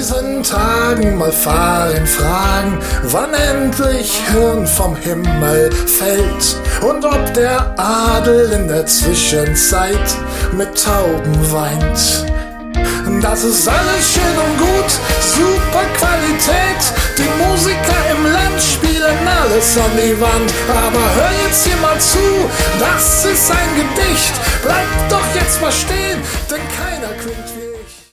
diesen Tagen mal Farin fragen, wann endlich Hirn vom Himmel fällt und ob der Adel in der Zwischenzeit mit Tauben weint. Das ist alles schön und gut, super Qualität. Die Musiker im Land spielen alles an die Wand. Aber hör jetzt hier mal zu, das ist ein Gedicht. Bleib doch jetzt mal stehen, denn keiner klingt